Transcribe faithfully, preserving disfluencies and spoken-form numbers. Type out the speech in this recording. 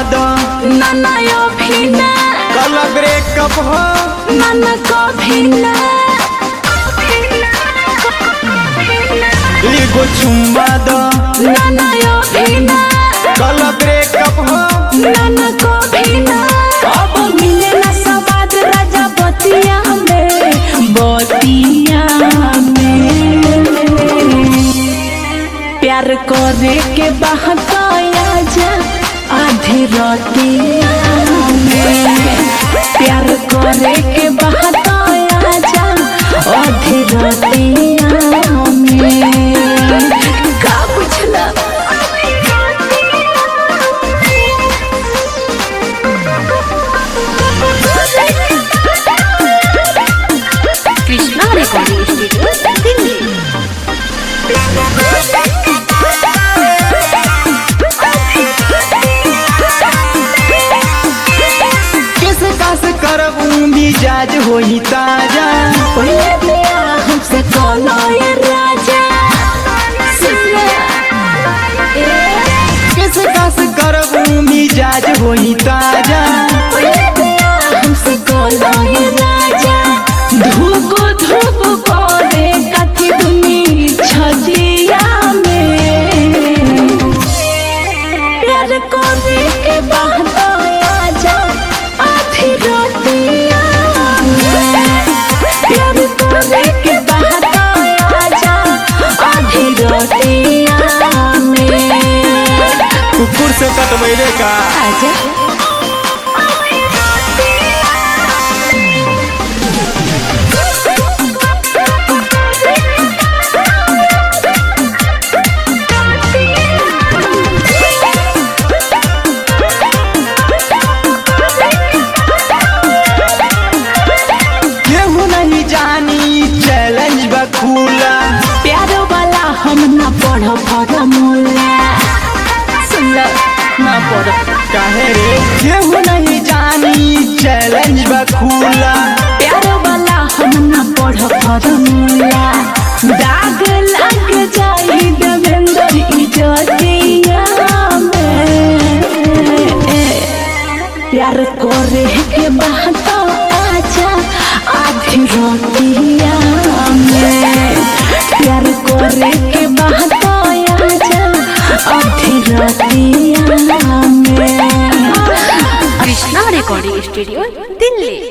दो नाना अभी ना कल ब्रेकअप हो नाना कभी ना एगो चुम्मा दो नाना अभी ना कल ब्रेकअप हो नाना कभी ना अब मिले ना सवाद राजा बतिया में बतिया में प्यार करे के बहकाया जा आधी रातिया में प्यार करे के बहकाया जा आधी रातिया में का पूछला कृष्णा रिकॉर्डिंग स्टूडियो दिल्ली। करबू मिजाज होई ताजा हमसे कौनो ये राजा किस कस करबू मिजाज होई ताजा हमसे कौनो ये राजा धूप धूप करे कथी दुनी छजिया में प्यार करे के बहता आजा आधी रातिया प्यार करे के बहता आजा आधी रातिया में कुकुर से कटवैले का आजा चैलेंज बखूला प्यारो वाला हम ना पढ़ो फॉर्मूला सुन लो ना पढ़ो काहे रे केहू नहीं जानी चैलेंज बखूला प्यारो वाला हम ना पढ़ो फॉर्मूला दाग लग जाई देवेंद्र इजतिया में प्यार करे के बहता आजा आधी रातिया में प्यार करे के बहता आजा आधी रातिया में। Krishna recording studio Delhi.